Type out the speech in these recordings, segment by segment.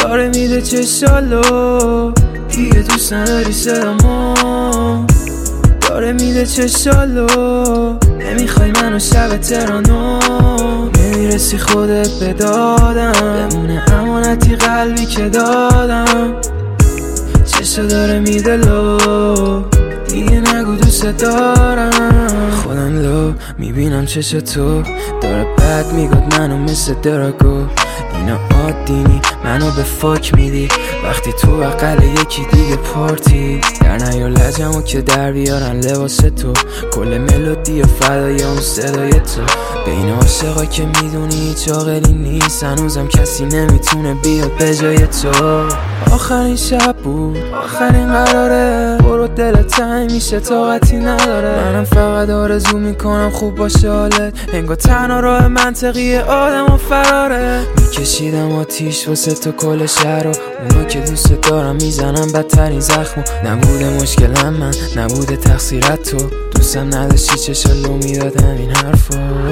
داره میده چشالو دیگه دوست نداری صدامو داره میده چشالو نمیخوای منو شب ترانو نمیرسی خودت به دادم بمونه امانتی قلبی که دادم چشا داره میده لو دیگه نگو دوست دارم خودم لو میبینم چش تو داره بد میگاد منو مثل دراگو اینا عادی منو به فاک میدی وقتی تو اقل یکی دیگه پارتی در نیار لجمو که در بیارن لباس تو کل ملودی و فدای اون صدای تو بین عاشقا که میدونی هیچ عاقلی نیست هنوزم کسی نمیتونه بیاد به جای تو آخرین شب بود آخرین قراره برو دلت تنگ میشه طاقتی نداره منم فقط آرزو میکنم خوب باشه حالت انگار تنها راه منطقی آدم و فراره میکشیدم آتیش واسه تو کل شهر و اونو که دوست دارم میزنم بدترین زخمو نبوده مشکلم من نبوده تقصیرت تو دوستم نداشتی چشالو میدادم این حرفو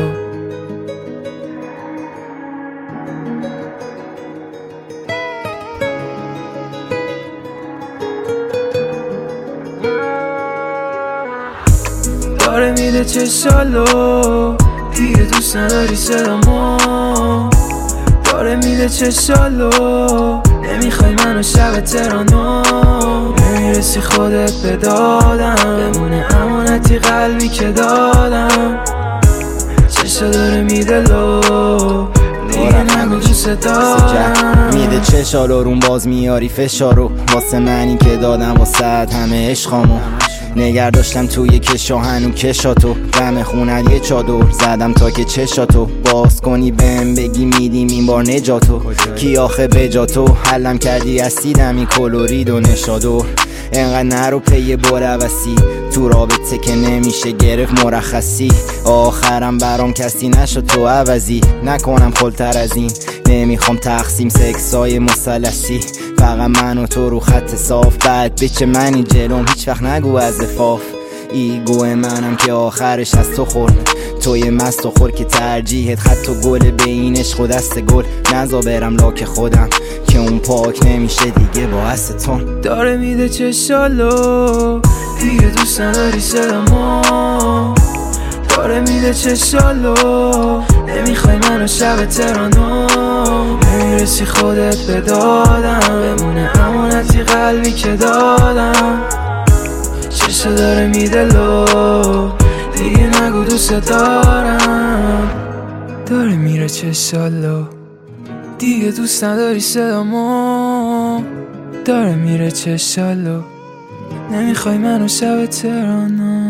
داره میده چشالو دیگه دوست نداری صدامو داره میده چشالو نمیخوای منو شب ترانو نمیرسی خودت به دادم بمونه امانتی قلبی که دادم چشا داره میده لو دیگه نگو دوست دارم میده چشالو روم باز میاری فشارو واسه منی که دادم واسه همه عشقامو نگر داشتم توی کشا هنو کشاتو دم خونت یه چادر زدم تا که چشاتو باز کنی بهم بگی میدیم این بار نجاتو کی آخه بجاتو حلم کردی از سیدمی کلورید و نشادور انقدر نرو پی بروسی تو رابطه که نمیشه گرفت مرخصی آخرم برام کسی نشد تو عوضی نکنم خلتر از این نمیخوام تقسیم سکسای مثلثی فقط من و تو رو خط صاف بعد بچه منی جلوم هیچ وقت نگو از افاف ایگو منم که آخرش از تو خورد توی مست و خور که ترجیحت خط و گل به این عشق و دست گل نزا برم لاک خودم که اون پاک نمیشه دیگه با استون داره میده چشالو دیگه دوست نداری صدامو داره میده چشالو نمیخوای منو شب ترانو نمیرسی خودت به دادم بمونه امانتی قلبی که دادم چشا داره میده لو دیگه نگو دوست دارم داره میره چشالو دیگه دوست نداری صدامو داره میره چشالو نمیخوای منو شب ترانو